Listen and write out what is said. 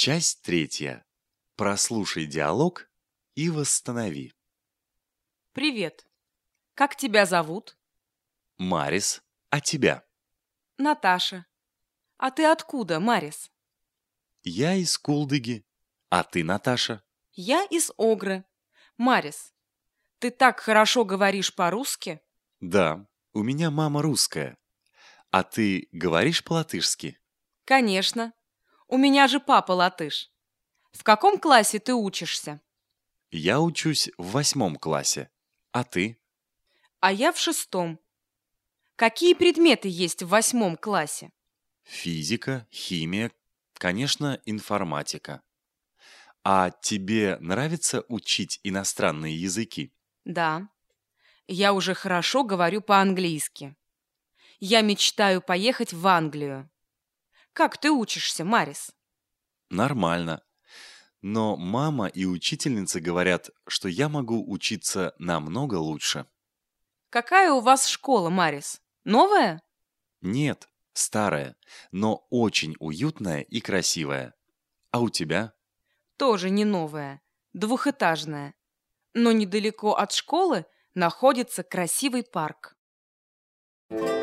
Часть третья. Прослушай диалог и восстанови. Привет. Как тебя зовут? Марис, а тебя? Наташа. А ты откуда, Марис? Я из Кулдыги. А ты, Наташа? Я из Огры. Марис, ты так хорошо говоришь по-русски? Да, у меня мама русская. А ты говоришь по-латышски? Конечно. У меня же папа латыш. В каком классе ты учишься? Я учусь в 8 классе. А ты? А я в 6. Какие предметы есть в 8 классе? Физика, химия, конечно, информатика. А тебе нравится учить иностранные языки? Да. Я уже хорошо говорю по-английски. Я мечтаю поехать в Англию. Как ты учишься, Марис? Нормально. Но мама и учительница говорят, что я могу учиться намного лучше. Какая у вас школа, Марис? Новая? Нет, старая, но очень уютная и красивая. А у тебя? Тоже не новая, двухэтажная. Но недалеко от школы находится красивый парк.